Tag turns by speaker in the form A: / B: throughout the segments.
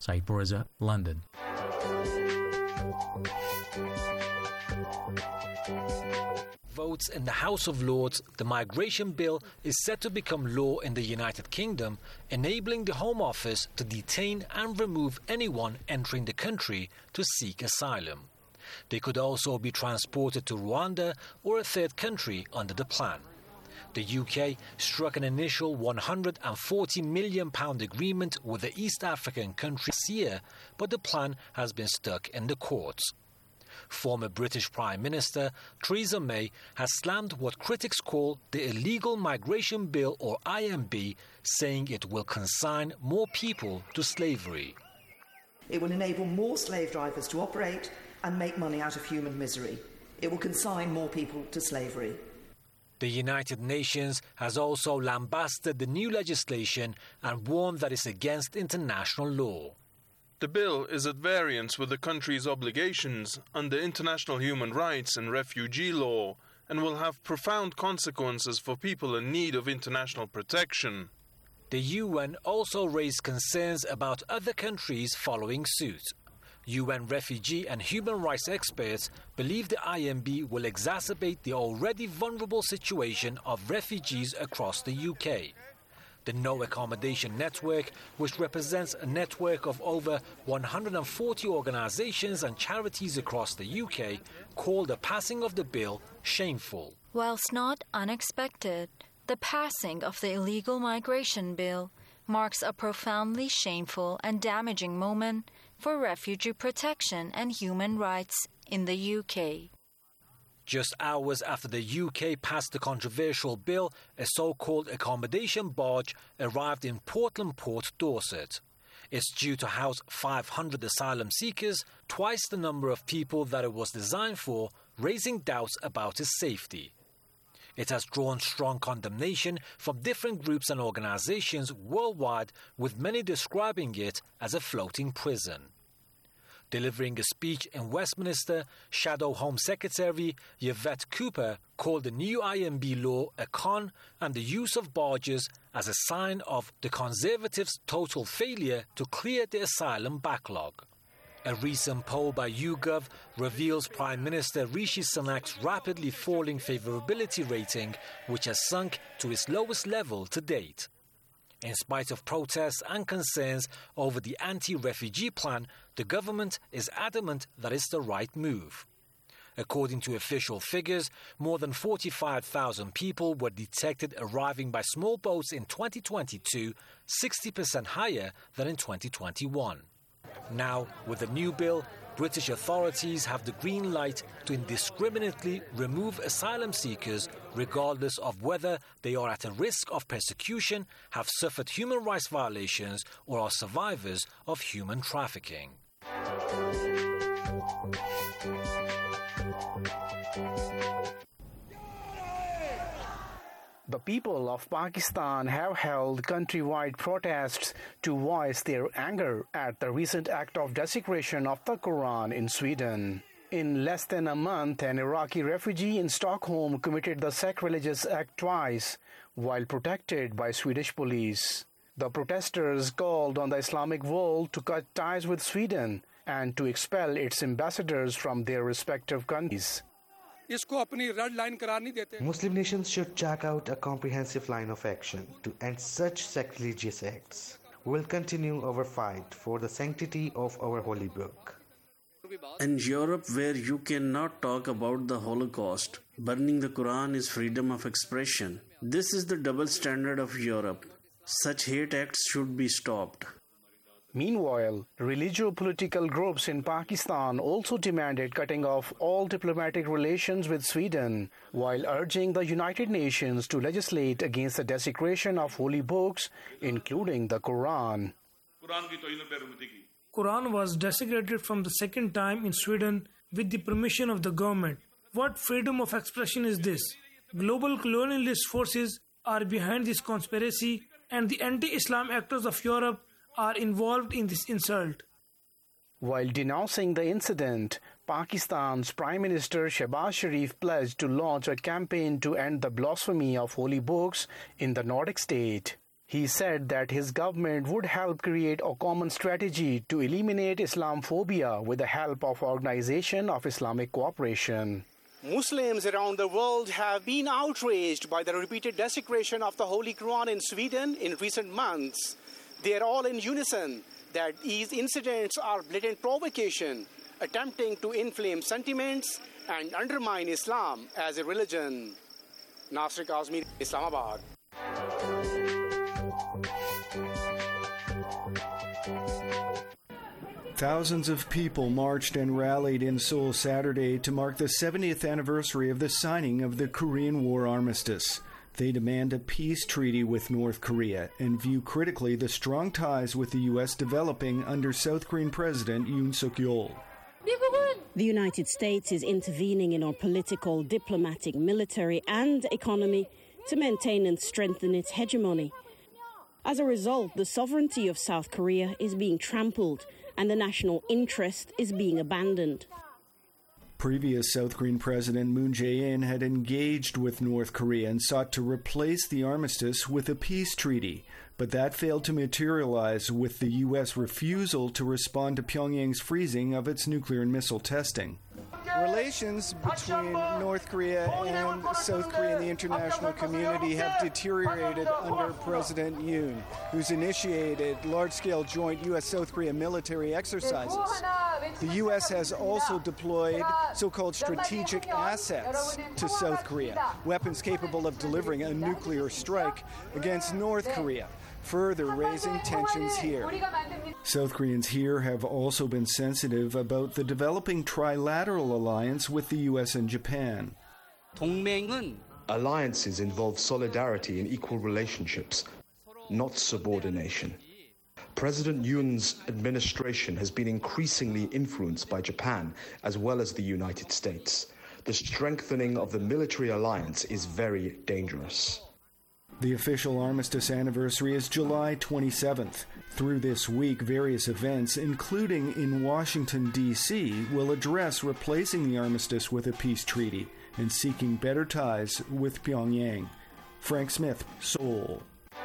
A: Saeed Pareza, London.
B: Votes in the House of Lords, the migration bill is set to become law in the United Kingdom, enabling the Home Office to detain and remove anyone entering the country to seek asylum. They could also be transported to Rwanda or a third country under the plan. The UK struck an initial £140 million agreement with the East African country this year, but the plan has been stuck in the courts. Former British Prime Minister Theresa May has slammed what critics call the Illegal Migration Bill, or IMB, saying it will consign more people to slavery.
C: It will enable more slave drivers to operate and make money out of human misery. It will consign more people to slavery.
B: The United Nations has also lambasted the new legislation and warned that it's against international law.
D: The bill is at variance with the country's obligations under international human rights and refugee law and will have profound consequences for people in need of international protection.
B: The UN also raised concerns about other countries following suit. UN refugee and human rights experts believe the IMB will exacerbate the already vulnerable situation of refugees across the UK. The No Accommodation Network, which represents a network of over 140 organisations and charities across the UK, called the passing of the bill shameful.
E: Whilst not unexpected, the passing of the Illegal Migration Bill marks a profoundly shameful and damaging moment for refugee protection and human rights in the UK.
B: Just hours after the UK passed the controversial bill, a so-called accommodation barge arrived in Portland Port, Dorset. It's due to house 500 asylum seekers, twice the number of people that it was designed for, raising doubts about its safety. It has drawn strong condemnation from different groups and organisations worldwide, with many describing it as a floating prison. Delivering a speech in Westminster, Shadow Home Secretary Yvette Cooper called the new IMB law a con and the use of barges as a sign of the Conservatives' total failure to clear the asylum backlog. A recent poll by YouGov reveals Prime Minister Rishi Sunak's rapidly falling favourability rating, which has sunk to its lowest level to date. In spite of protests and concerns over the anti-refugee plan, the government is adamant that it's the right move. According to official figures, more than 45,000 people were detected arriving by small boats in 2022, 60% higher than in 2021. Now, with the new bill, British authorities have the green light to indiscriminately remove asylum seekers regardless of whether they are at a risk of persecution, have suffered human rights violations, or are survivors of human trafficking.
F: The people of Pakistan have held countrywide protests to voice their anger at the recent act of desecration of the Quran in Sweden. In less than a month, an Iraqi refugee in Stockholm committed the sacrilegious act twice, while protected by Swedish police. The protesters called on the Islamic world to cut ties with Sweden and to expel its ambassadors from their respective countries.
G: Muslim nations should chalk out a comprehensive line of action to end such sacrilegious acts. We will continue our fight for the sanctity of our holy book.
H: In Europe, where you cannot talk about the Holocaust, burning the Quran is freedom of expression. This is the double standard of Europe. Such hate acts should be stopped.
F: Meanwhile, religio-political groups in Pakistan also demanded cutting off all diplomatic relations with Sweden, while urging the United Nations to legislate against the desecration of holy books, including the Quran.
I: Quran was desecrated from the second time in Sweden with the permission of the government. What freedom of expression is this? Global colonialist forces are behind this conspiracy, and the anti-Islam actors of Europe are involved in this insult.
F: While denouncing the incident, Pakistan's Prime Minister Shehbaz Sharif pledged to launch a campaign to end the blasphemy of holy books in the Nordic state. He said that his government would help create a common strategy to eliminate Islamophobia with the help of Organization of Islamic Cooperation. Muslims around the world have been outraged by the repeated desecration of the Holy Quran in Sweden in recent months. They are all in unison that these incidents are blatant provocation, attempting to inflame sentiments and undermine Islam as a religion. Nasir Kazmi, Islamabad.
A: Thousands of people marched and rallied in Seoul Saturday to mark the 70th anniversary of the signing of the Korean War armistice. They demand a peace treaty with North Korea and view critically the strong ties with the U.S. developing under South Korean President Yoon Suk-yeol.
J: The United States is intervening in our political, diplomatic, military and economy to maintain and strengthen its hegemony. As a result, the sovereignty of South Korea is being trampled and the national interest is being abandoned.
A: Previous South Korean President Moon Jae-in had engaged with North Korea and sought to replace the armistice with a peace treaty, but that failed to materialize with the U.S. refusal to respond to Pyongyang's freezing of its nuclear and missile testing.
K: Relations between North Korea and South Korea and the international community have deteriorated under President Yoon, who's initiated large-scale joint U.S.-South Korea military exercises. The U.S. has also deployed so-called strategic assets to South Korea, weapons capable of delivering a nuclear strike against North Korea, further raising tensions here.
A: South Koreans here have also been sensitive about the developing trilateral alliance with the U.S. and Japan.
L: Alliances involve solidarity and equal relationships, not subordination. President Yoon's administration has been increasingly influenced by Japan as well as the United States. The strengthening of the military alliance is very dangerous.
A: The official armistice anniversary is July 27th. Through this week, various events, including in Washington, D.C., will address replacing the armistice with a peace treaty and seeking better ties with Pyongyang. Frank Smith, Seoul.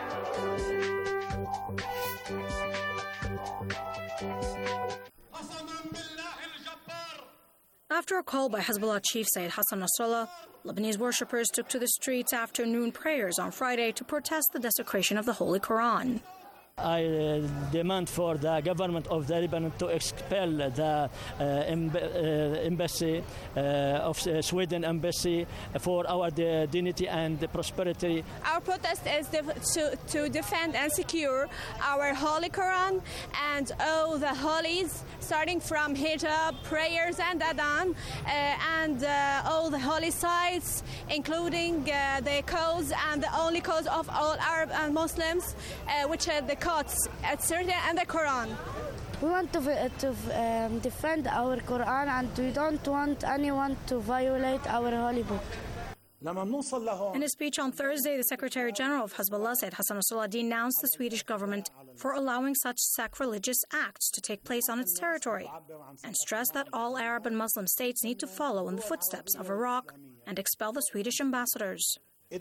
M: After a call by Hezbollah chief Sayyid Hassan Nasrallah, Lebanese worshippers took to the streets after noon prayers on Friday to protest the desecration of the Holy Quran.
N: I demand for the government of the Lebanon to expel the embassy of Sweden embassy for our dignity and prosperity.
O: Our protest is to defend and secure our Holy Quran and all the holies, starting from hijab, prayers and adhan, and all the holy sites, including the cause and the only cause of all Arab and Muslims, which are the Quds, etc., and the Quran.
P: We want to defend our Quran, and we don't want anyone to violate our holy book.
M: In a speech on Thursday, the Secretary General of Hezbollah, Sayyid Hassan Nasrallah, denounced the Swedish government for allowing such sacrilegious acts to take place on its territory and stressed that all Arab and Muslim states need to follow in the footsteps of Iraq and expel the Swedish ambassadors.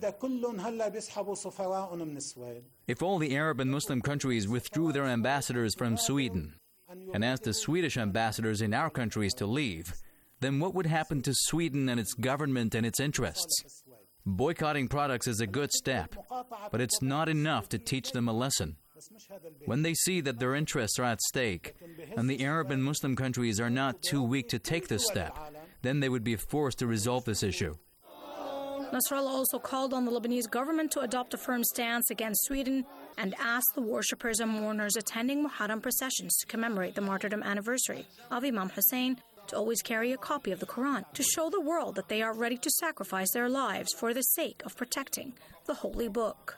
Q: If all the Arab and Muslim countries withdrew their ambassadors from Sweden and asked the Swedish ambassadors in our countries to leave, then what would happen to Sweden and its government and its interests? Boycotting products is a good step, but it's not enough to teach them a lesson. When they see that their interests are at stake and the Arab and Muslim countries are not too weak to take this step, then they would be forced to resolve this issue.
M: Nasrallah also called on the Lebanese government to adopt a firm stance against Sweden and asked the worshippers and mourners attending Muharram processions to commemorate the martyrdom anniversary of Imam Hussein to always carry a copy of the Quran to show the world that they are ready to sacrifice their lives for the sake of protecting the holy book.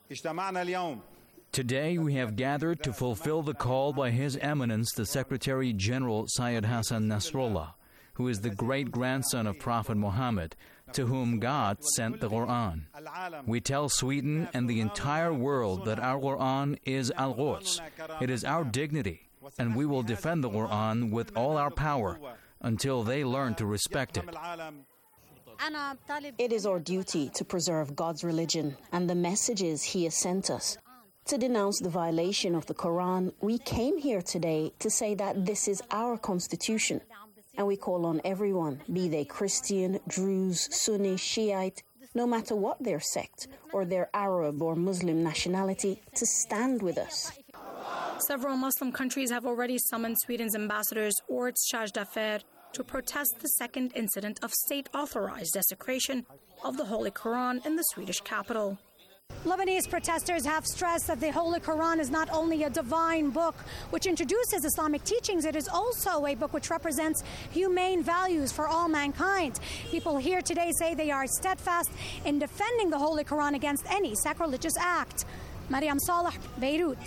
Q: Today we have gathered to fulfill the call by His Eminence the Secretary General Sayyid Hassan Nasrallah, who is the great-grandson of Prophet Muhammad, to whom God sent the Quran. We tell Sweden and the entire world that our Quran is Al-Quds. It is our dignity, and we will defend the Quran with all our power until they learn to respect it.
J: It is our duty to preserve God's religion and the messages He has sent us. to denounce the violation of the Quran, we came here today to say that this is our constitution, and we call on everyone, be they Christian, Druze, Sunni, Shiite, no matter what their sect or their Arab or Muslim nationality, to stand with us.
M: Several Muslim countries have already summoned Sweden's ambassadors Orts Shajdafer to protest the second incident of state-authorized desecration of the Holy Quran in the Swedish capital.
R: Lebanese protesters have stressed that the Holy Quran is not only a divine book which introduces Islamic teachings, it is also a book which represents humane values for all mankind. People here today say they are steadfast in defending the Holy Quran against any sacrilegious act. Mariam Saleh, Beirut.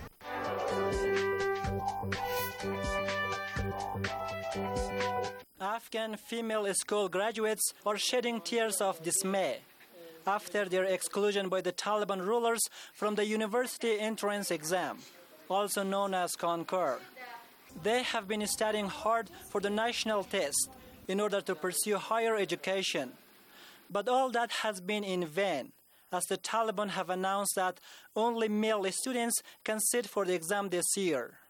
S: Afghan female school graduates are shedding tears of dismay after their exclusion by the Taliban rulers from the university entrance exam, also known as Concours. They have been studying hard for the national test in order to pursue higher education. But all that has been in vain, as the Taliban have announced that only male students can sit for the exam this year.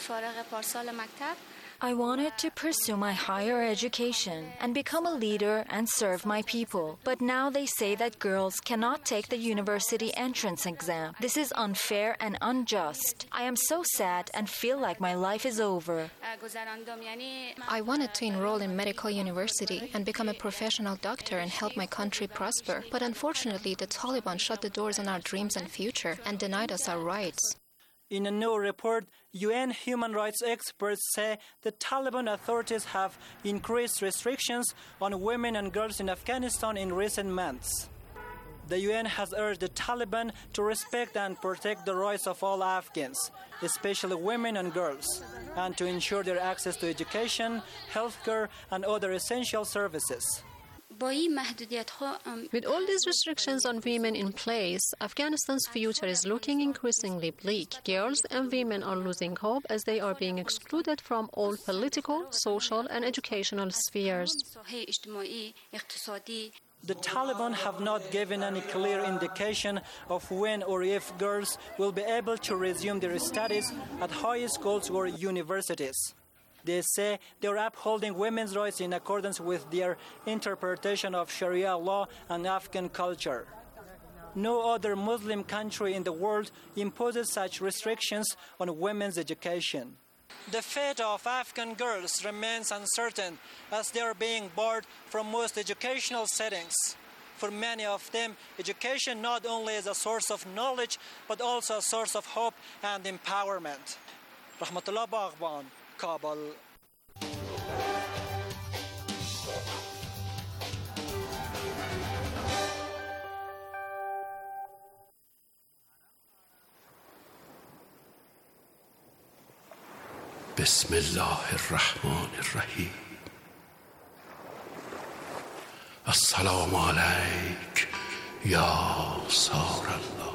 E: I wanted to pursue my higher education and become a leader and serve my people. But now they say that girls cannot take the university entrance exam. This is unfair and unjust. I am so sad and feel like my life is over.
T: I wanted to enroll in medical university and become a professional doctor and help my country prosper. But unfortunately, the Taliban shut the doors on our dreams and future and denied us our rights.
S: In a new report, UN human rights experts say the Taliban authorities have increased restrictions on women and girls in Afghanistan in recent months. The UN has urged the Taliban to respect and protect the rights of all Afghans, especially women and girls, and to ensure their access to education, healthcare, and other essential services.
T: With all these restrictions on women in place, Afghanistan's future is looking increasingly bleak. Girls and women are losing hope as they are being excluded from all political, social, and educational spheres.
S: The Taliban have not given any clear indication of when or if girls will be able to resume their studies at high schools or universities. They say they are upholding women's rights in accordance with their interpretation of Sharia law and Afghan culture. No other Muslim country in the world imposes such restrictions on women's education. The fate of Afghan girls remains uncertain as they are being barred from most educational settings. For many of them, education not only is a source of knowledge, but also a source of hope and empowerment. Rahmatullah Baghban, Kabul.
U: بسم الله الرحمن الرحیم السلام علیک یا سار الله.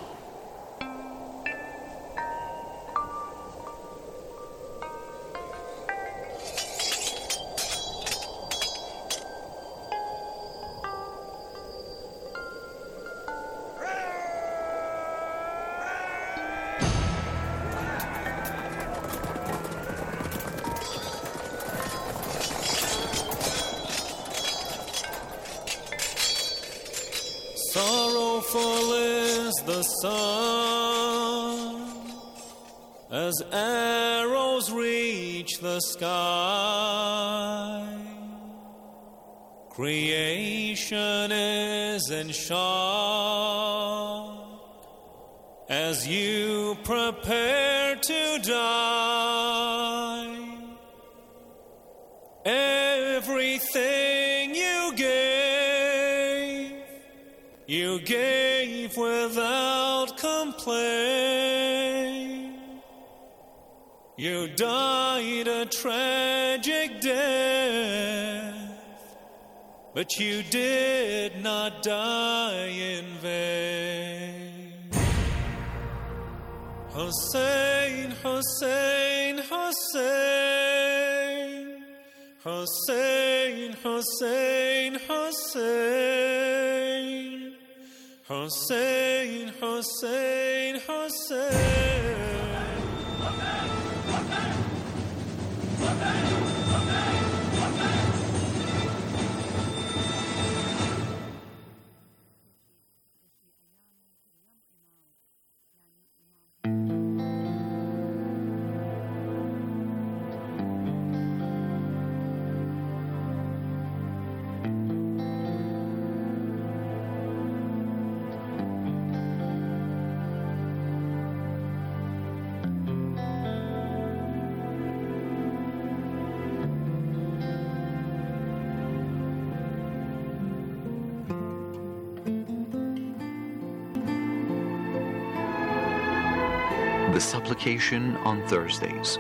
V: Sorrowful is the sun as arrows reach the sky. Creation is in shock as you prepare to die. Everything you gave without complaint. You died a tragic death, but you did not die in vain. Hussein, Hussein, Hussein, Hussein, Hussein, Hussein, Hussein, Hussein, Hussein. Hussein.
C: The supplication on Thursdays.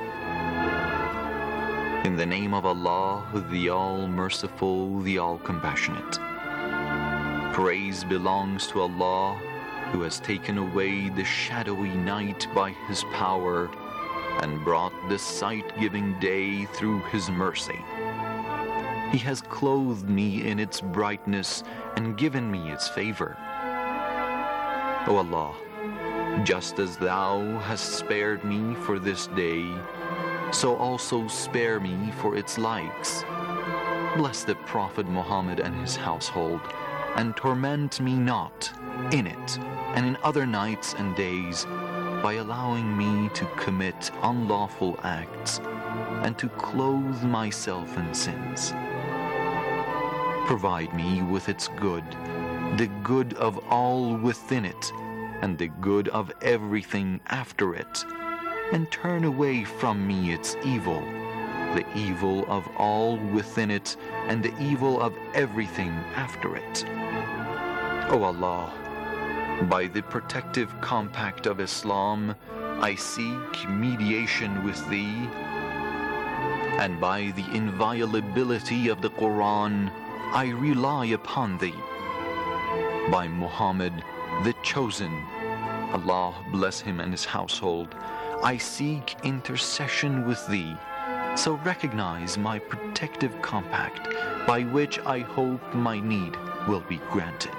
C: In the name of Allah, the All-Merciful, the All-Compassionate. Praise belongs to Allah, who has taken away the shadowy night by His power and brought the sight-giving day through His mercy. He has clothed me in its brightness and given me its favor. O Allah, just as Thou hast spared me for this day, so also spare me for its likes. Bless the Prophet Muhammad and his household, and torment me not in it and in other nights and days by allowing me to commit unlawful acts and to clothe myself in sins. Provide me with its good, the good of all within it, and the good of everything after it, and turn away from me its evil, the evil of all within it, and the evil of everything after it. O Allah, by the protective compact of Islam, I seek mediation with Thee, and by the inviolability of the Quran, I rely upon Thee. By Muhammad, the Chosen, Allah bless him and his household, I seek intercession with Thee, so recognize my protective compact, by which I hope my need will be granted.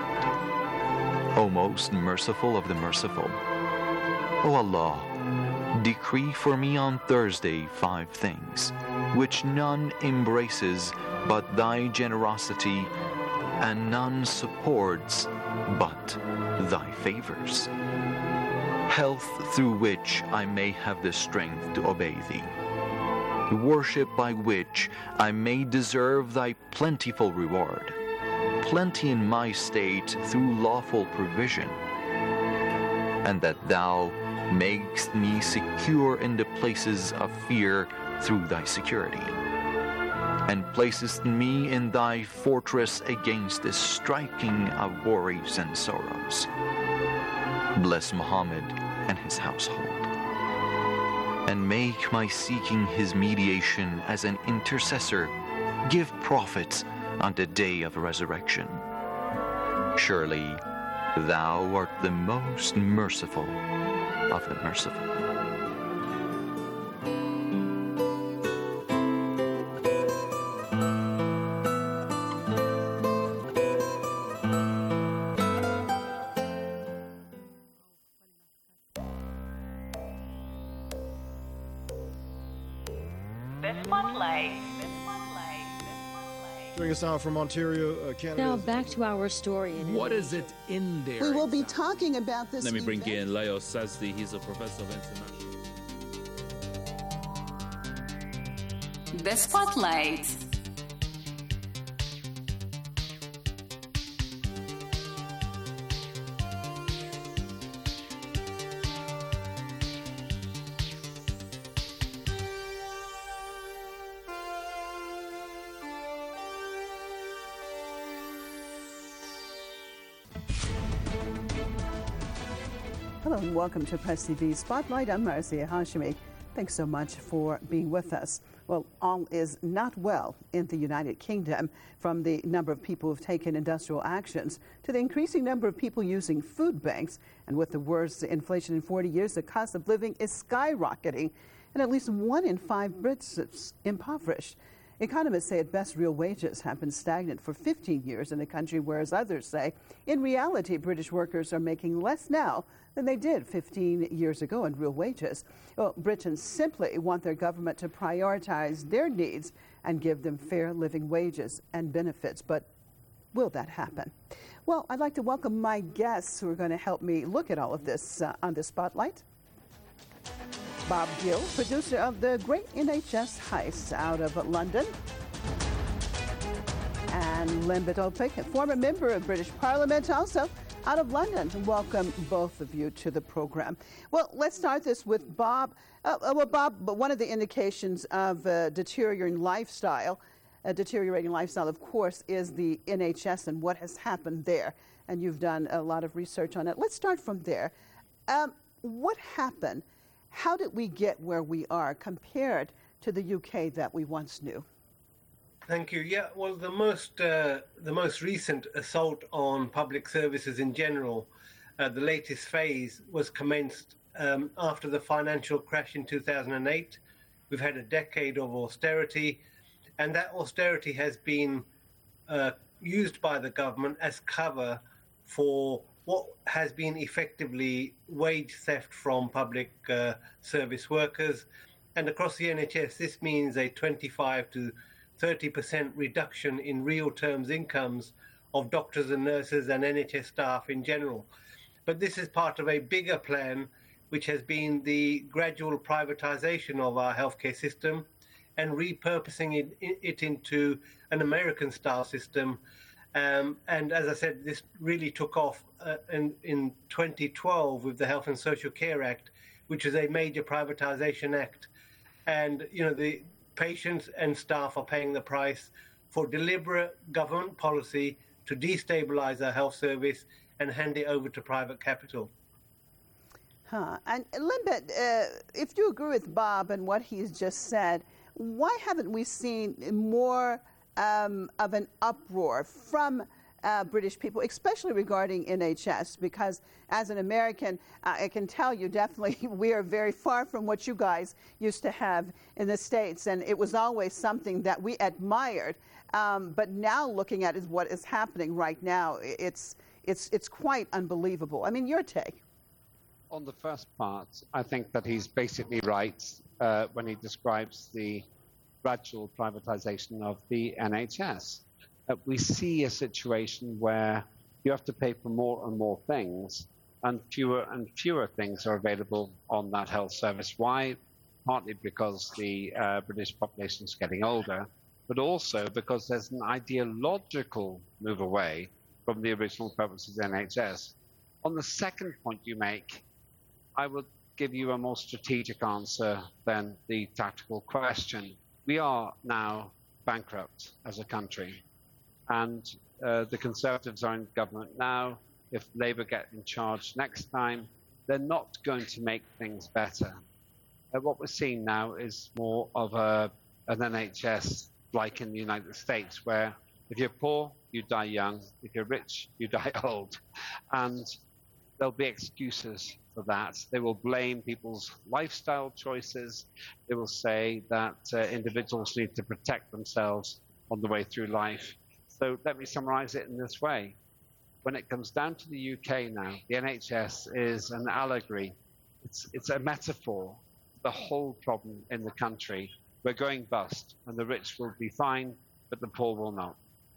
C: O most merciful of the merciful, O Allah, decree for me on Thursday 5 things, which none embraces but Thy generosity, and none supports but Thy favors. Health through which I may have the strength to obey Thee. Worship by which I may deserve Thy plentiful reward. Plenty in my state through lawful provision. And that Thou makest me secure in the places of fear through Thy security. And placest me in Thy fortress against the striking of worries and sorrows. Bless Muhammad and his household, and make my seeking his mediation as an intercessor give profit on the day of resurrection. Surely Thou art the most merciful of the merciful.
D: Joining us now from Ontario, Canada.
W: Now back to our story.
X: What is it in there?
Y: We will be talking about this.
X: Let me bring in Leo Sazdi. He's a professor of international.
Z: The Spotlight.
Y: Hello and welcome to Press TV Spotlight. I'm Marcia Hashimi. Thanks so much for being with us. Well, all is not well in the United Kingdom, from the number of people who've taken industrial actions to the increasing number of people using food banks. And with the worst inflation in 40 years, the cost of living is skyrocketing, and at least 1 in 5 Brits is impoverished. Economists say at best real wages have been stagnant for 15 years in the country, whereas others say in reality British workers are making less now than they did 15 years ago in real wages. Well, Britons simply want their government to prioritize their needs and give them fair living wages and benefits. But will that happen? Well, I'd like to welcome my guests who are going to help me look at all of this on the Spotlight. Bob Gill, producer of the Great NHS Heist out of London. And Limbit Opik, a former member of British Parliament, also out of London. Welcome both of you to the program. Well, let's start this with Bob. Bob, one of the indications of deteriorating lifestyle, of course, is the NHS and what has happened there. And you've done a lot of research on it. Let's start from there. What happened? How did we get where we are compared to the UK that we once knew?
B: Thank you. Yeah, well, the most recent assault on public services in general, the latest phase, was commenced after the financial crash in 2008. We've had a decade of austerity, and that austerity has been used by the government as cover for what has been effectively wage theft from public service workers. And across the NHS, this means a 25 to 30% reduction in real terms incomes of doctors and nurses and NHS staff in general. But this is part of a bigger plan, which has been the gradual privatization of our healthcare system and repurposing it into an American-style system. And as I said, this really took off in 2012 with the Health and Social Care Act, which is a major privatization act. And, you know, the patients and staff are paying the price for deliberate government policy to destabilize our health service and hand it over to private capital.
Y: And Limbit, if you agree with Bob and what he's just said, why haven't we seen more of an uproar from British people, especially regarding NHS? Because as an American, I can tell you definitely we are very far from what you guys used to have in the States, and it was always something that we admired. But now looking at what is happening right now, it's quite unbelievable. I mean, your take?
F: On the first part, I think that he's basically right when he describes the gradual privatization of the NHS. We see a situation where you have to pay for more and more things, and fewer things are available on that health service. Why? Partly because the British population is getting older, but also because there's an ideological move away from the original purpose of the NHS. On the second point you make, I would give you a more strategic answer than the tactical question. We are now bankrupt as a country, and the Conservatives are in government now. If Labour get in charge next time, they're not going to make things better. What we're seeing now is more of an NHS like in the United States, where if you're poor, you die young. If you're rich, you die old. And there'll be excuses for that. They will blame people's lifestyle choices. They will say that individuals need to protect themselves on the way through life. So let me summarize it in this way. When it comes down to the UK now, the NHS is an allegory. It's a metaphor. The whole problem in the country. We're going bust, and the rich will be fine, but the poor will not.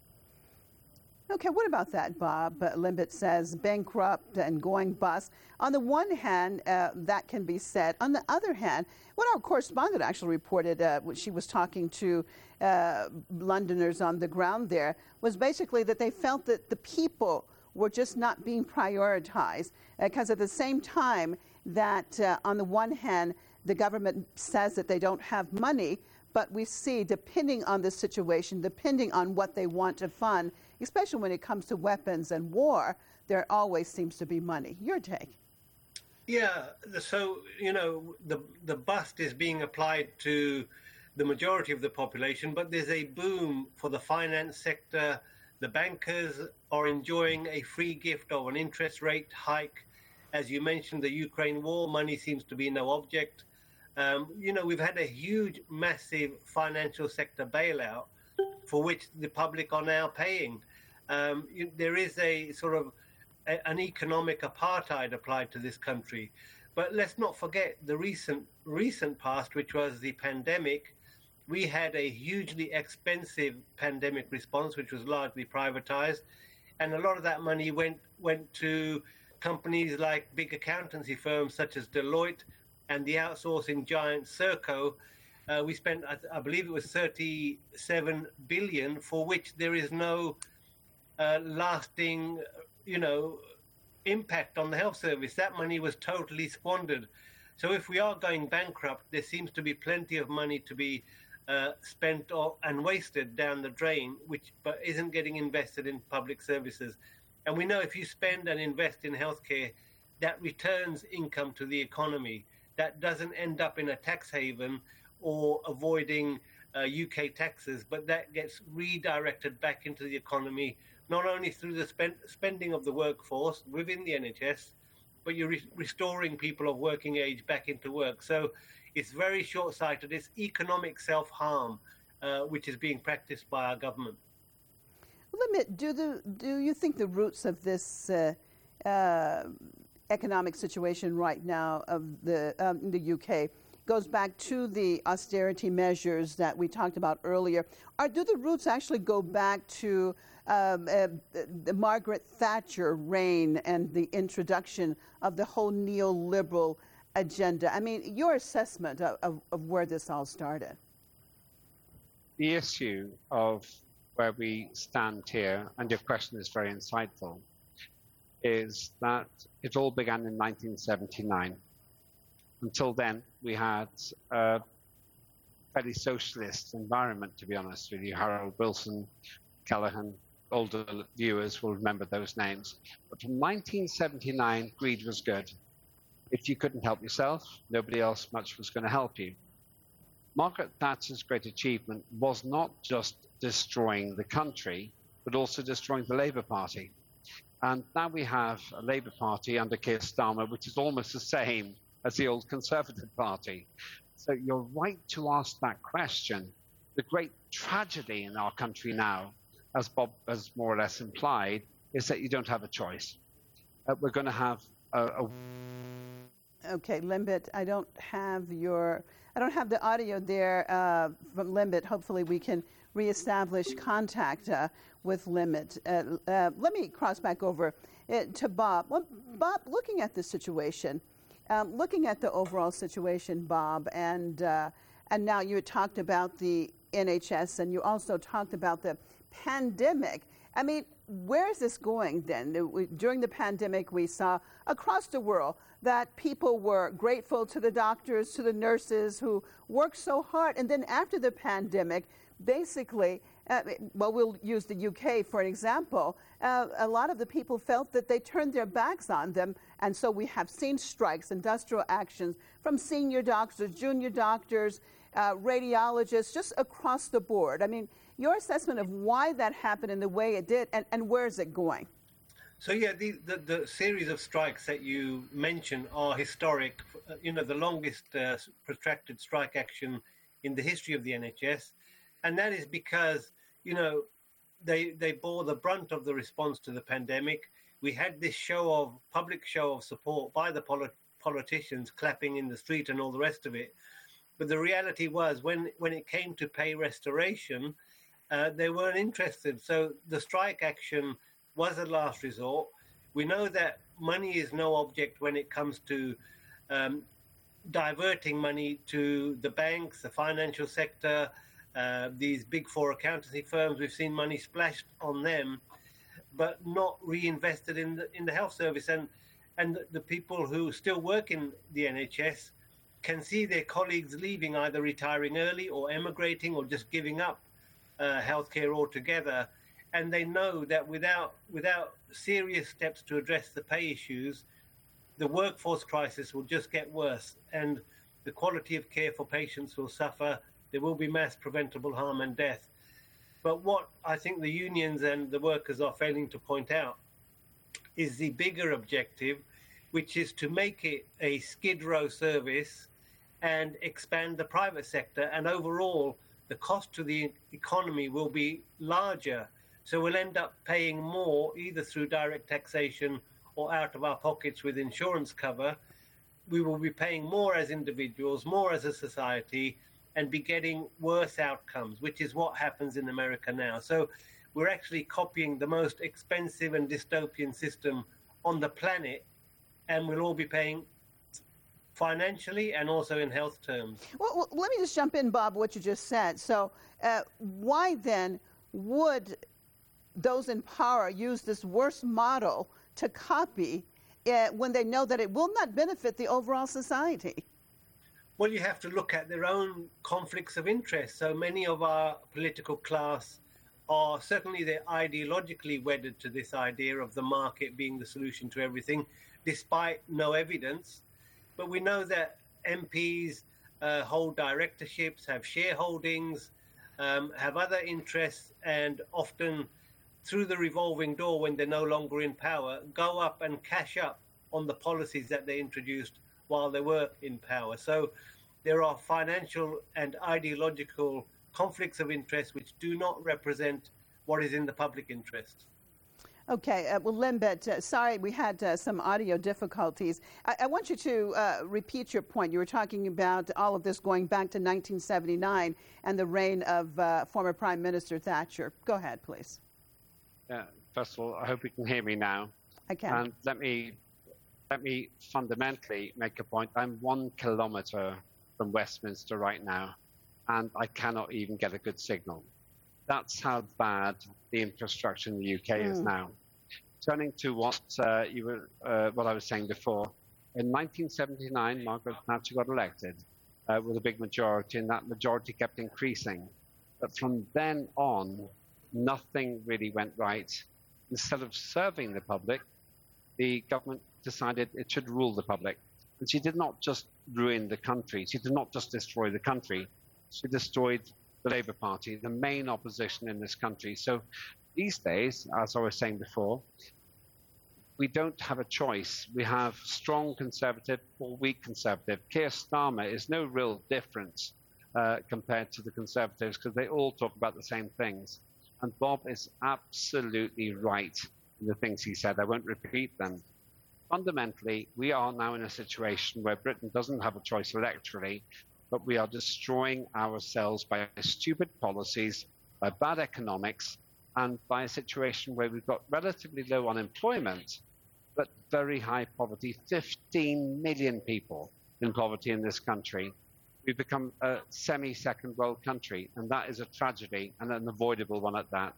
Y: Okay, what about that, Bob? Limbit says bankrupt and going bust. On the one hand, that can be said. On the other hand, what our correspondent actually reported when she was talking to Londoners on the ground there was basically that they felt that the people were just not being prioritized, because at the same time that on the one hand, the government says that they don't have money, but we see, depending on the situation, depending on what they want to fund, especially when it comes to weapons and war, there always seems to be money. Your take?
B: Yeah, so, you know, the bust is being applied to the majority of the population, but there's a boom for the finance sector. The bankers are enjoying a free gift of an interest rate hike. As you mentioned, the Ukraine war, money seems to be no object. We've had a huge, massive financial sector bailout for which the public are now paying. There is a sort of an economic apartheid applied to this country. But let's not forget the recent past, which was the pandemic. We had a hugely expensive pandemic response, which was largely privatized. And a lot of that money went to companies like big accountancy firms such as Deloitte and the outsourcing giant Serco. We spent, I believe it was 37 billion, for which there is no lasting, impact on the health service. That money was totally squandered. So if we are going bankrupt, there seems to be plenty of money to be spent and wasted down the drain, but isn't getting invested in public services. And we know if you spend and invest in healthcare, that returns income to the economy. That doesn't end up in a tax haven or avoiding UK taxes, but that gets redirected back into the economy, not only through the spending of the workforce within the NHS, but you're restoring people of working age back into work. So it's very short-sighted. It's economic self-harm, which is being practiced by our government.
Y: Limit, do you think the roots of this economic situation right now of the UK goes back to the austerity measures that we talked about earlier? Or do the roots actually go back to the Margaret Thatcher reign and the introduction of the whole neoliberal agenda? I mean, your assessment of where this all started.
F: The issue of where we stand here, and your question is very insightful, is that it all began in 1979. Until then, we had a fairly socialist environment, to be honest with you. Harold Wilson, Callaghan, older viewers will remember those names. But from 1979, greed was good. If you couldn't help yourself, nobody else much was going to help you. Margaret Thatcher's great achievement was not just destroying the country, but also destroying the Labour Party. And now we have a Labour Party under Keir Starmer, which is almost the same as the old Conservative Party. So you're right to ask that question. The great tragedy in our country now, as Bob has more or less implied, is that you don't have a choice. We're going to have
Y: Okay, Limbit, I don't have the audio there from Limbit. Hopefully we can reestablish contact with Limbit. Let me cross back over to Bob. Well, Bob, looking at the situation, looking at the overall situation, Bob, and now you had talked about the NHS, and you also talked about the pandemic. I mean, where is this going then? During the pandemic, we saw across the world that people were grateful to the doctors, to the nurses who worked so hard. And then after the pandemic, basically, we'll use the UK for an example, a lot of the people felt that they turned their backs on them. And so we have seen strikes, industrial actions from senior doctors, junior doctors, radiologists, just across the board. I mean, your assessment of why that happened in the way it did, and where is it going?
B: So, yeah, the series of strikes that you mentioned are historic. The longest protracted strike action in the history of the NHS. And that is because, they bore the brunt of the response to the pandemic. We had this public show of support by the politicians clapping in the street and all the rest of it. But the reality was when it came to pay restoration, they weren't interested. So the strike action was a last resort. We know that money is no object when it comes to diverting money to the banks, the financial sector, these big four accountancy firms. We've seen money splashed on them, but not reinvested in the health service. And the people who still work in the NHS can see their colleagues leaving, either retiring early or emigrating or just giving up healthcare altogether. And they know that without serious steps to address the pay issues, the workforce crisis will just get worse, and the quality of care for patients will suffer. There will be mass preventable harm and death. But what I think the unions and the workers are failing to point out is the bigger objective, which is to make it a Skid Row service and expand the private sector. And overall, the cost to the economy will be larger. So we'll end up paying more either through direct taxation or out of our pockets with insurance cover. We will be paying more as individuals, more as a society, and be getting worse outcomes, which is what happens in America now. So we're actually copying the most expensive and dystopian system on the planet, and we'll all be paying financially and also in health terms.
Y: Well, let me just jump in, Bob, what you just said. So why then would those in power use this worst model to copy when they know that it will not benefit the overall society?
B: Well, you have to look at their own conflicts of interest. So many of our political class are certainly they're ideologically wedded to this idea of the market being the solution to everything, despite no evidence. But we know that MPs hold directorships, have shareholdings, have other interests, and often through the revolving door, when they're no longer in power, go up and cash up on the policies that they introduced while they were in power. So there are financial and ideological conflicts of interest which do not represent what is in the public interest.
Y: Okay, well, Lembit, sorry, we had some audio difficulties. I want you to repeat your point. You were talking about all of this going back to 1979 and the reign of former Prime Minister Thatcher. Go ahead, please.
F: First of all, I hope you can hear me now.
Y: I can.
F: And let me fundamentally make a point. I'm 1 kilometre from Westminster right now, and I cannot even get a good signal. That's how bad the infrastructure in the UK is now. Turning to what I was saying before, in 1979, Margaret Thatcher got elected with a big majority, and that majority kept increasing. But from then on, nothing really went right. Instead of serving the public, the government decided it should rule the public. And she did not just ruin the country. She did not just destroy the country. She destroyed the Labour Party, the main opposition in this country. So these days, as I was saying before, we don't have a choice. We have strong Conservative or weak Conservative. Keir Starmer is no real difference compared to the Conservatives because they all talk about the same things. And Bob is absolutely right in the things he said. I won't repeat them. Fundamentally, we are now in a situation where Britain doesn't have a choice electorally, but we are destroying ourselves by stupid policies, by bad economics, and by a situation where we've got relatively low unemployment, but very high poverty. 15 million people in poverty in this country. We've become a semi-second world country, and that is a tragedy, and an avoidable one at that.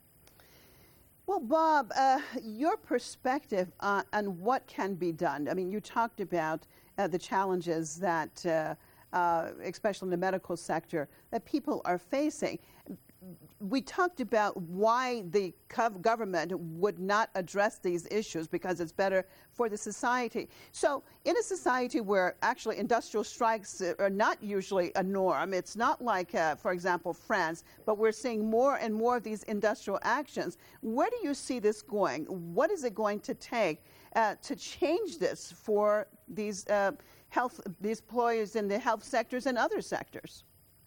Y: Well, Bob, your perspective on what can be done. I mean, you talked about the challenges that, especially in the medical sector, that people are facing. We talked about why the government would not address these issues because it's better for the society. So in a society where actually industrial strikes are not usually a norm, it's not like, for example, France, but we're seeing more and more of these industrial actions. Where do you see this going? What is it going to take to change this for these these employers in the health sectors and other sectors?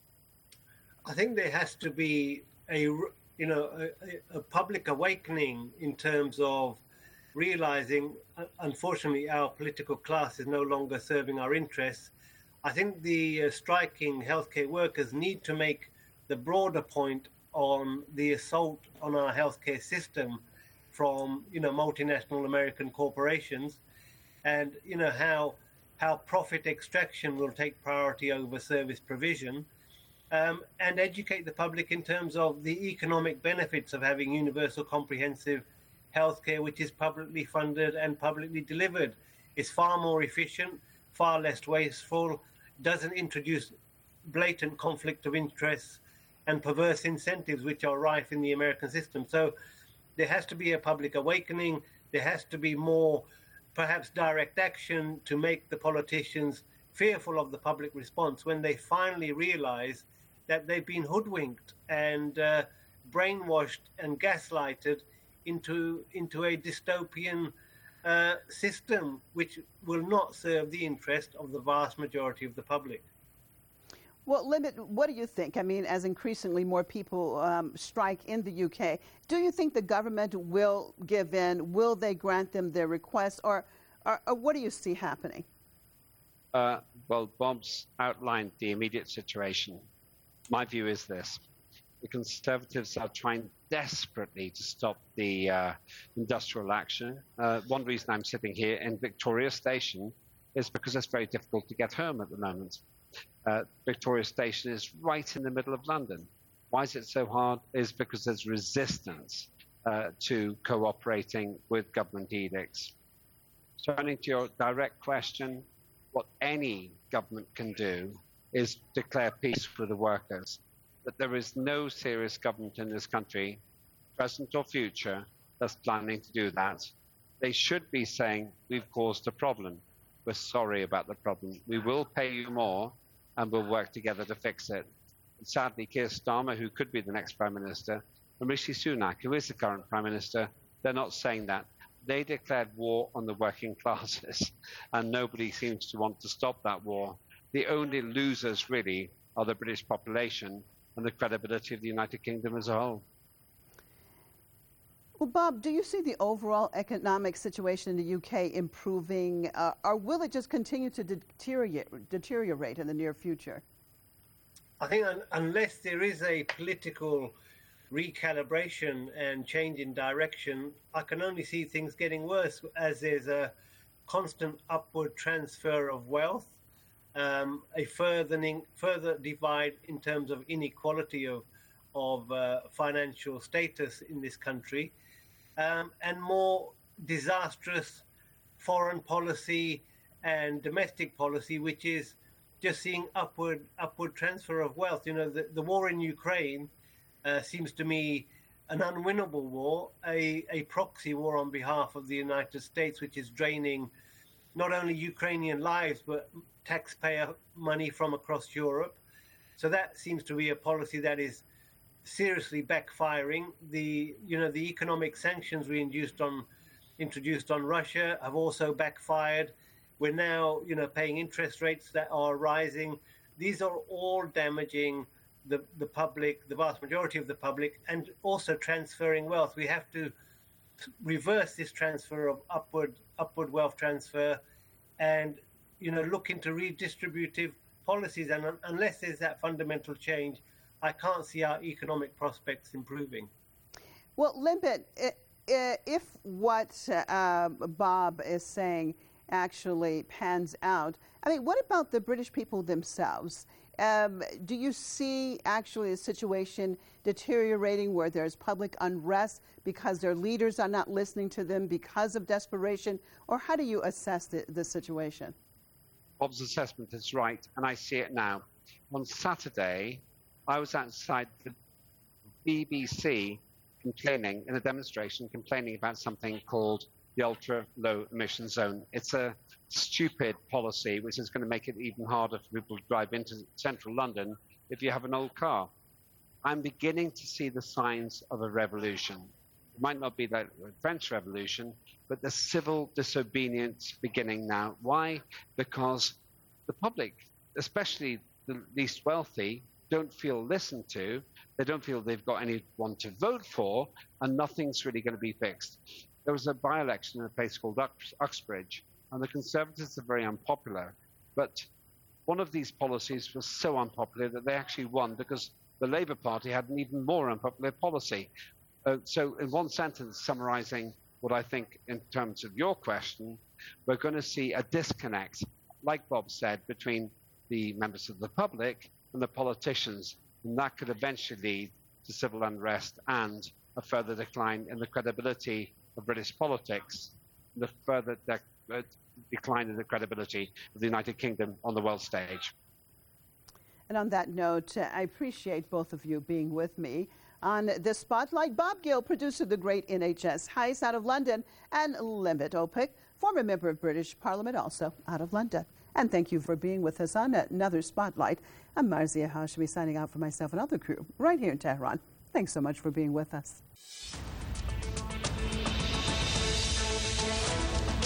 B: I think there has to be a public awakening in terms of realizing, unfortunately, our political class is no longer serving our interests. I think the striking healthcare workers need to make the broader point on the assault on our healthcare system from, multinational American corporations, and, how profit extraction will take priority over service provision. And educate the public in terms of the economic benefits of having universal comprehensive healthcare, which is publicly funded and publicly delivered. It's far more efficient, far less wasteful, doesn't introduce blatant conflict of interests and perverse incentives which are rife in the American system. So there has to be a public awakening. There has to be more, perhaps, direct action to make the politicians fearful of the public response when they finally realize that they've been hoodwinked and brainwashed and gaslighted into a dystopian system which will not serve the interest of the vast majority of the public.
Y: Well, Limit, what do you think? I mean, as increasingly more people strike in the UK, do you think the government will give in? Will they grant them their requests? Or what do you see happening?
F: Well, Bob's outlined the immediate situation. My view is this. The Conservatives are trying desperately to stop the industrial action. One reason I'm sitting here in Victoria Station is because it's very difficult to get home at the moment. Victoria Station is right in the middle of London. Why is it so hard? Is because there's resistance to cooperating with government edicts. Turning to your direct question, what any government can do is declare peace for the workers. But there is no serious government in this country, present or future, that's planning to do that. They should be saying, we've caused a problem. We're sorry about the problem. We will pay you more, and we'll work together to fix it. And sadly, Keir Starmer, who could be the next Prime Minister, and Rishi Sunak, who is the current Prime Minister, they're not saying that. They declared war on the working classes, and nobody seems to want to stop that war. The only losers, really, are the British population and the credibility of the United Kingdom as a whole.
Y: Well, Bob, do you see the overall economic situation in the UK improving, or will it just continue to deteriorate in the near future?
B: I think unless there is a political recalibration and change in direction, I can only see things getting worse as there's a constant upward transfer of wealth, a further divide in terms of inequality of financial status in this country, and more disastrous foreign policy and domestic policy, which is just seeing upward transfer of wealth. You know, the war in Ukraine seems to me an unwinnable war, a proxy war on behalf of the United States, which is draining not only Ukrainian lives, but taxpayer money from across Europe. So that seems to be a policy that is seriously backfiring. The economic sanctions we introduced on Russia have also backfired. We're now, paying interest rates that are rising. These are all damaging the public, the vast majority of the public, and also transferring wealth. We have to reverse this transfer of upward wealth transfer, and look into redistributive policies. And unless there's that fundamental change, I can't see our economic prospects improving.
Y: Well, Limpet, if what Bob is saying actually pans out, I mean, what about the British people themselves? Do you see actually a situation deteriorating where there's public unrest because their leaders are not listening to them because of desperation? Or how do you assess the situation?
F: Bob's assessment is right, and I see it now. On Saturday, I was outside the BBC complaining, in a demonstration, complaining about something called the ultra-low emission zone. It's a stupid policy which is going to make it even harder for people to drive into central London if you have an old car. I'm beginning to see the signs of a revolution. It might not be the French Revolution, but the civil disobedience beginning now. Why? Because the public, especially the least wealthy, don't feel listened to. They don't feel they've got anyone to vote for, and nothing's really going to be fixed. There was a by-election in a place called Uxbridge, and the Conservatives are very unpopular. But one of these policies was so unpopular that they actually won because the Labour Party had an even more unpopular policy. So in one sentence, summarising what I think in terms of your question, we're going to see a disconnect, like Bob said, between the members of the public and the politicians, and that could eventually lead to civil unrest and a further decline in the credibility of British politics, the further decline in the credibility of the United Kingdom on the world stage.
Y: And on that note, I appreciate both of you being with me on this spotlight. Bob Gill, producer of the great NHS Heist out of London, and Limpet Opik, former member of British Parliament, also out of London. And thank you for being with us on another Spotlight. I'm Marzia Hashmi signing out for myself and other crew right here in Tehran. Thanks so much for being with us.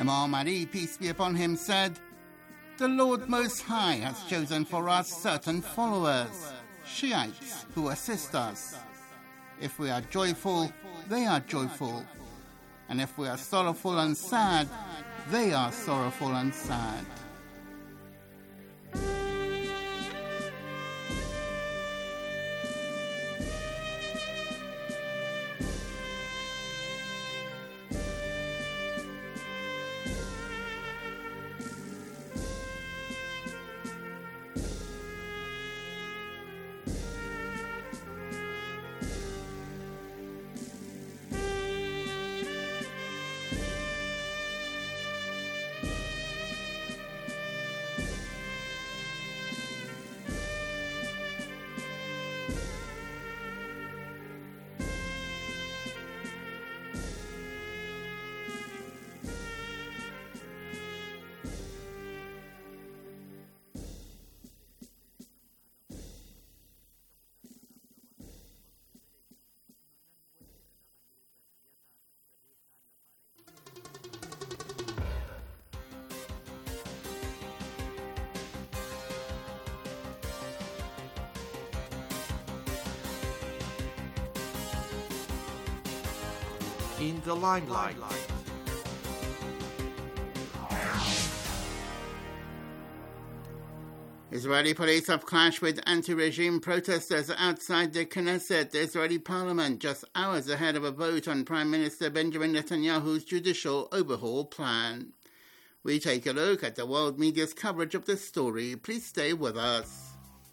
G: Imam Ali, peace be upon him, said, "The Lord Most High has chosen for us certain followers, Shiites, who assist us. If we are joyful, they are joyful. And if we are sorrowful and sad, they are sorrowful and sad."
H: In the limelight.
G: Israeli police have clashed with anti-regime protesters outside the Knesset, the Israeli parliament, just hours ahead of a vote on Prime Minister Benjamin Netanyahu's judicial overhaul plan. We take a look at the world media's coverage of the story. Please stay with us.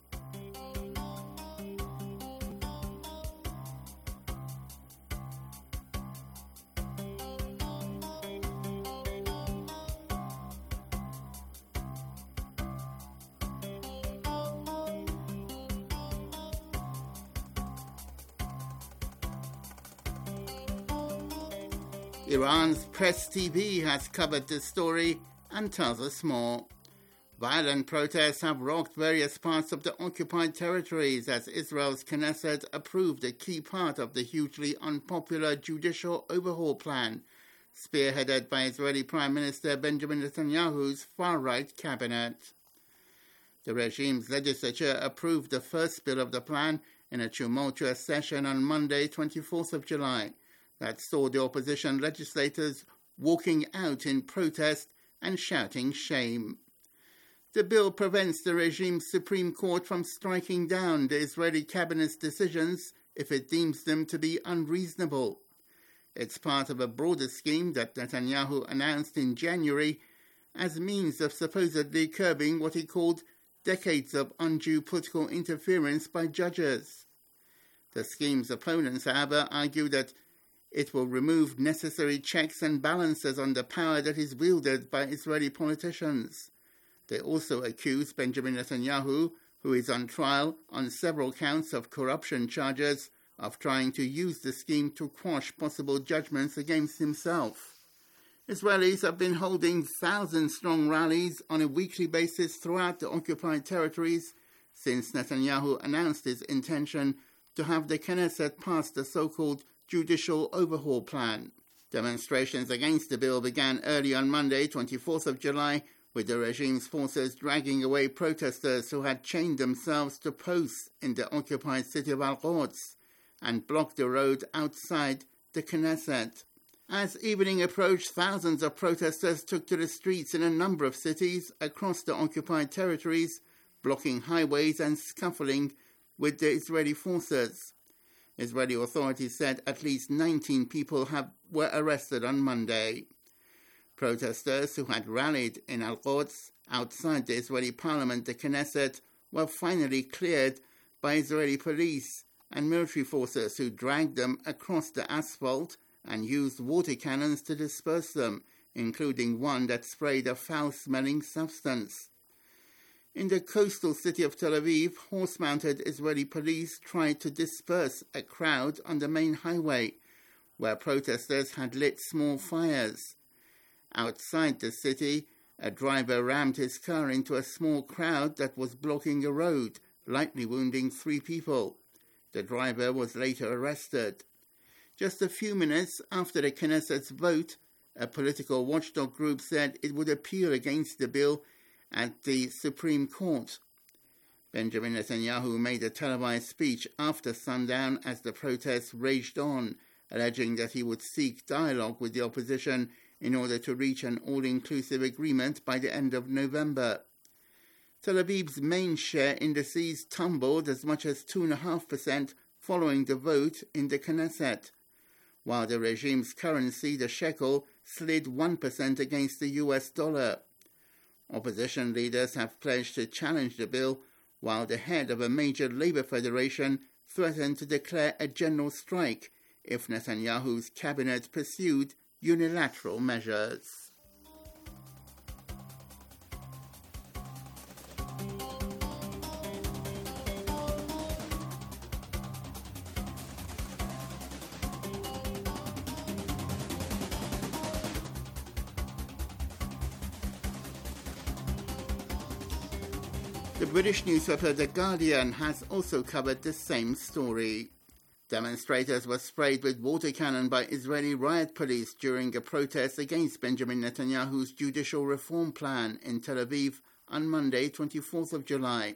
G: Iran's Press TV has covered this story and tells us more. Violent protests have rocked various parts of the occupied territories as Israel's Knesset approved a key part of the hugely unpopular judicial overhaul plan, spearheaded by Israeli Prime Minister Benjamin Netanyahu's far-right cabinet. The regime's legislature approved the first bill of the plan in a tumultuous session on Monday, 24th of July, that saw the opposition legislators walking out in protest and shouting shame. The bill prevents the regime's Supreme Court from striking down the Israeli cabinet's decisions if it deems them to be unreasonable. It's part of a broader scheme that Netanyahu announced in January as means of supposedly curbing what he called decades of undue political interference by judges. The scheme's opponents, however, argue that it will remove necessary checks and balances on the power that is wielded by Israeli politicians. They also accuse Benjamin Netanyahu, who is on trial on several counts of corruption charges, of trying to use the scheme to quash possible judgments against himself. Israelis have been holding thousand-strong rallies on a weekly basis throughout the occupied territories since Netanyahu announced his intention to have the Knesset pass the so-called judicial overhaul plan. Demonstrations against the bill began early on Monday, 24th of July, with the regime's forces dragging away protesters who had chained themselves to posts in the occupied city of Al-Quds and blocked the road outside the Knesset. As evening approached, thousands of protesters took to the streets in a number of cities across the occupied territories, blocking highways and scuffling with the Israeli forces. Israeli authorities said at least 19 people were arrested on Monday. Protesters who had rallied in Al-Quds outside the Israeli parliament, the Knesset, were finally cleared by Israeli police and military forces who dragged them across the asphalt and used water cannons to disperse them, including one that sprayed a foul-smelling substance. In the coastal city of Tel Aviv, horse-mounted Israeli police tried to disperse a crowd on the main highway, where protesters had lit small fires. Outside the city, a driver rammed his car into a small crowd that was blocking a road, lightly wounding 3 people. The driver was later arrested. Just a few minutes after the Knesset's vote, A political watchdog group said it would appeal against the bill at the Supreme Court. Benjamin Netanyahu made a televised speech after sundown as the protests raged on, alleging that he would seek dialogue with the opposition in order to reach an all-inclusive agreement by the end of November. Tel Aviv's main share indices tumbled as much as 2.5% following the vote in the Knesset, while the regime's currency, the shekel, slid 1% against the US dollar. Opposition leaders have pledged to challenge the bill, while the head of a major labor federation threatened to declare a general strike if Netanyahu's cabinet pursued unilateral measures. The British newspaper The Guardian has also covered the same story. Demonstrators were sprayed with water cannon by Israeli riot police during a protest against Benjamin Netanyahu's judicial reform plan in Tel Aviv on Monday, 24th of July.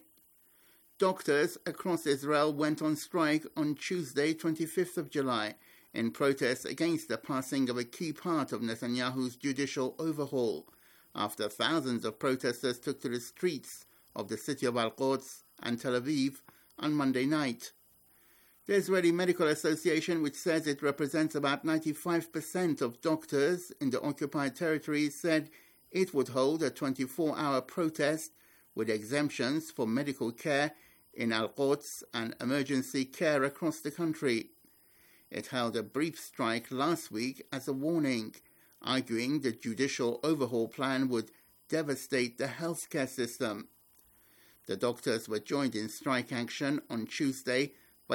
G: Doctors across Israel went on strike on Tuesday, 25th of July, in protest against the passing of a key part of Netanyahu's judicial overhaul, after thousands of protesters took to the streets of the city of Al-Quds and Tel Aviv on Monday night. The Israeli Medical Association, which says it represents about 95% of doctors in the occupied territories, said it would hold a 24-hour protest with exemptions for medical care in Al-Quds and emergency care across the country. It held a brief strike last week as a warning, arguing the judicial overhaul plan would devastate the healthcare system. The doctors were joined in strike action on Tuesday by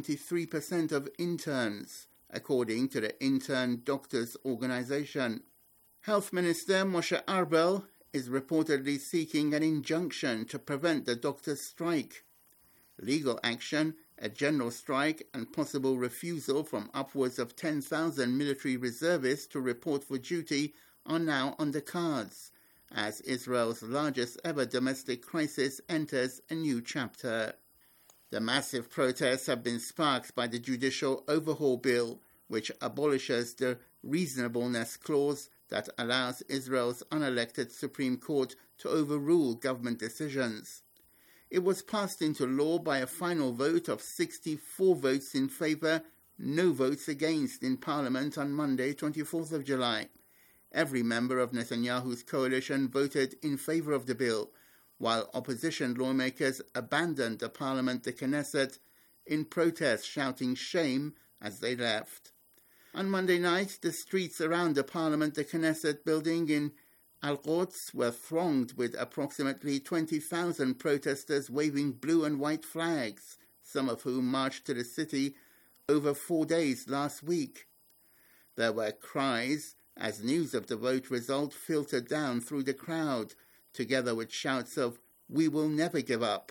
G: 73% of interns, according to the Intern Doctors Organization. Health Minister Moshe Arbel is reportedly seeking an injunction to prevent the doctors' strike. Legal action, a general strike, and possible refusal from upwards of 10,000 military reservists to report for duty are now on the cards, as Israel's largest ever domestic crisis enters a new chapter. The massive protests have been sparked by the Judicial Overhaul Bill, which abolishes the reasonableness clause that allows Israel's unelected Supreme Court to overrule government decisions. It was passed into law by a final vote of 64 votes in favor, no votes against in Parliament on Monday, 24th of July. Every member of Netanyahu's coalition voted in favor of the bill, while opposition lawmakers abandoned the parliament, the Knesset, in protest, shouting shame as they left. On Monday night, the streets around the parliament, the Knesset building in Al-Quds were thronged with approximately 20,000 protesters waving blue and white flags, some of whom marched to the city over 4 days last week. There were cries as news of the vote result filtered down through the crowd, together with shouts of, "We will never give up."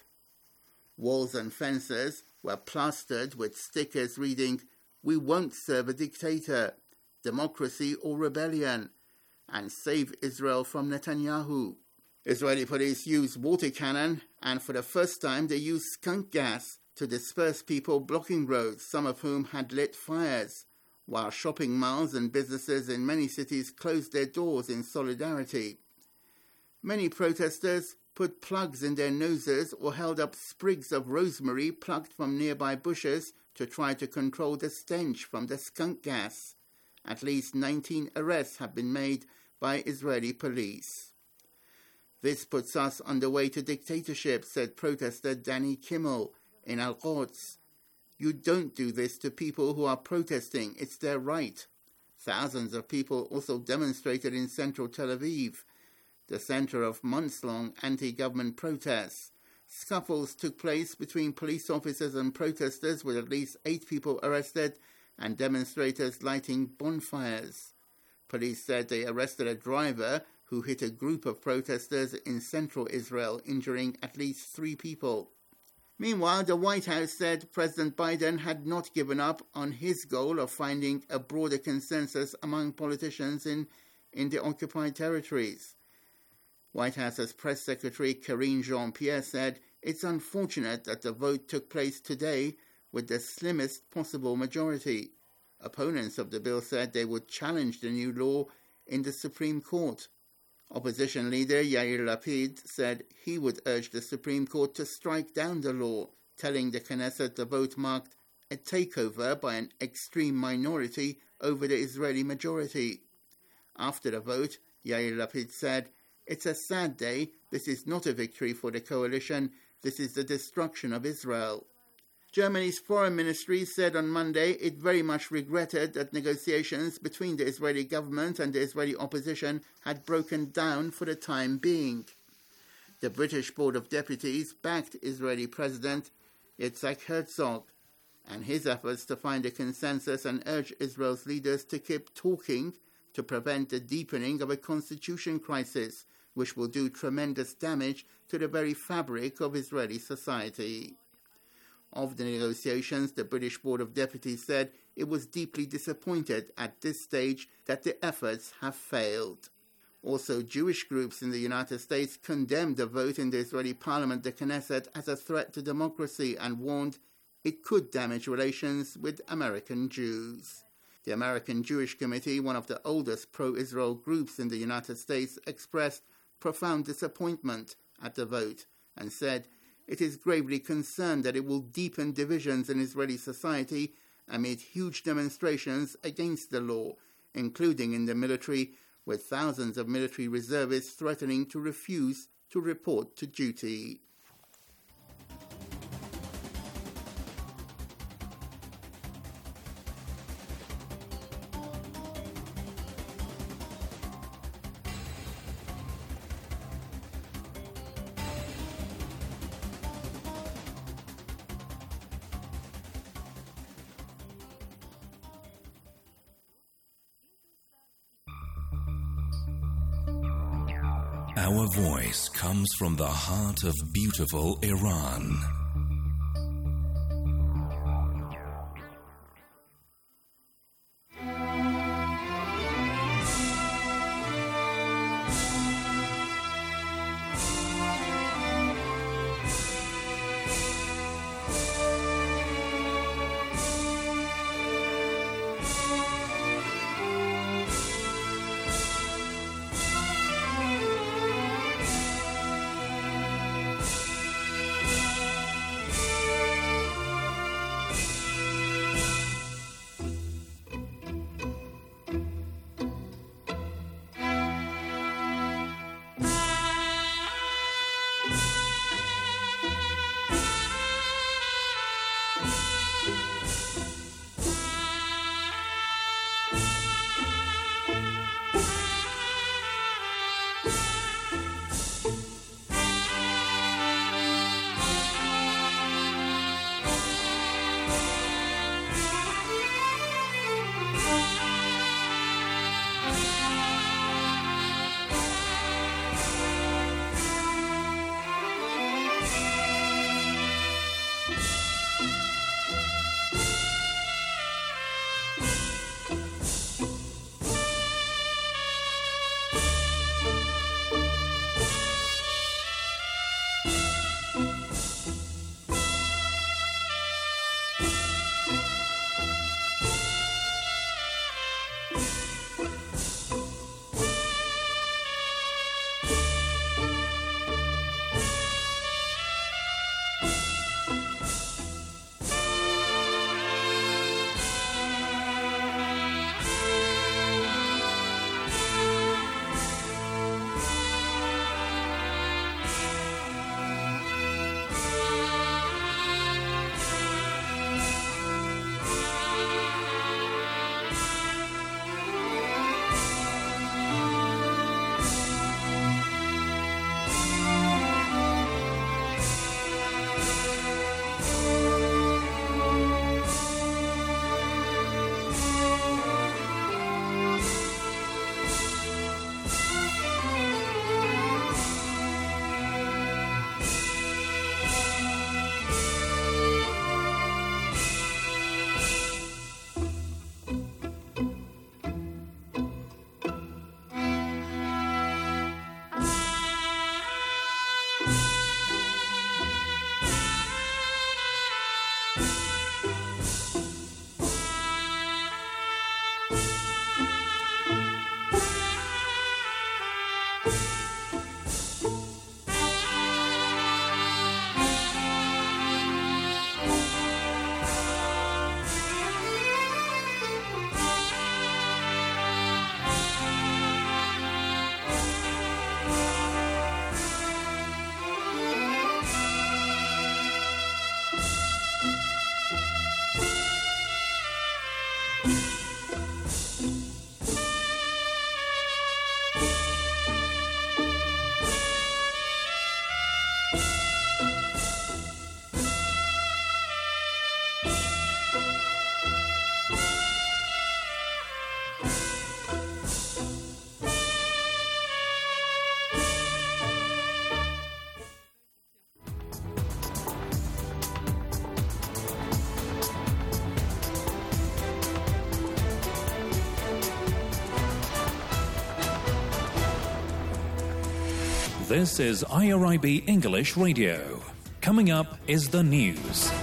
G: Walls and fences were plastered with stickers reading, "We won't serve a dictator, democracy or rebellion, and save Israel from Netanyahu." Israeli police used water cannon, and for the first time they used skunk gas to disperse people blocking roads, some of whom had lit fires, while shopping malls and businesses in many cities closed their doors in solidarity. Many protesters put plugs in their noses or held up sprigs of rosemary plucked from nearby bushes to try to control the stench from the skunk gas. At least 19 arrests have been made by Israeli police. "This puts us on the way to dictatorship," said protester Danny Kimmel in Al-Quds. "You don't do this to people who are protesting. It's their right." Thousands of people also demonstrated in central Tel Aviv, the center of months-long anti-government protests. Scuffles took place between police officers and protesters, with at least 8 people arrested and demonstrators lighting bonfires. Police said they arrested a driver who hit a group of protesters in central Israel, injuring at least 3 people. Meanwhile, the White House said President Biden had not given up on his goal of finding a broader consensus among politicians in the occupied territories. White House's press secretary Karine Jean-Pierre said it's unfortunate that the vote took place today with the slimmest possible majority. Opponents of the bill said they would challenge the new law in the Supreme Court. Opposition leader Yair Lapid said he would urge the Supreme Court to strike down the law, telling the Knesset the vote marked a takeover by an extreme minority over the Israeli majority. After the vote, Yair Lapid said, "It's a sad day. This is not a victory for the coalition. This is the destruction of Israel." Germany's foreign ministry said on Monday it very much regretted that negotiations between the Israeli government and the Israeli opposition had broken down for the time being. The British Board of Deputies backed Israeli President Yitzhak Herzog and his efforts to find a consensus and urge Israel's leaders to keep talking to prevent the deepening of a constitution crisis, which will do tremendous damage to the very fabric of Israeli society. Of the negotiations, the British Board of Deputies said it was deeply disappointed at this stage that the efforts have failed. Also, Jewish groups in the United States condemned the vote in the Israeli parliament, the Knesset, as a threat to democracy and warned it could damage relations with American Jews. The American Jewish Committee, one of the oldest pro-Israel groups in the United States, expressed profound disappointment at the vote and said it is gravely concerned that it will deepen divisions in Israeli society amid huge demonstrations against the law, including in the military, with thousands of military reservists threatening to refuse to report to duty.
A: Our voice comes from the heart of beautiful Iran. This is IRIB English Radio. Coming up is the news.